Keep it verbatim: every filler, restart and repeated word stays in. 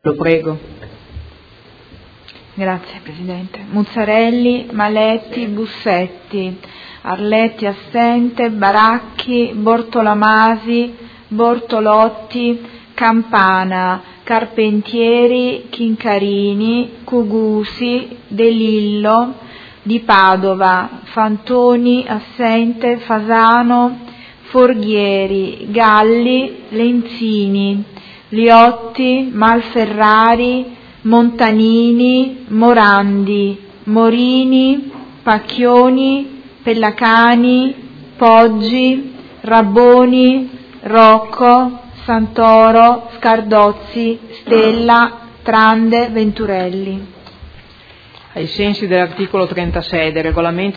Lo prego. Grazie Presidente. Muzzarelli, Maletti, Bussetti, Arletti assente, Baracchi, Bortolamasi, Bortolotti, Campana, Carpentieri, Chincarini, Cugusi, De Lillo, Di Padova, Fantoni assente, Fasano, Forghieri, Galli, Lenzini, Liotti, Malferrari, Montanini, Morandi, Morini, Pacchioni, Pellacani, Poggi, Rabboni, Rocco, Santoro, Scardozzi, Stella, Trande, Venturelli. Ai sensi dell'articolo trentasei del regolamento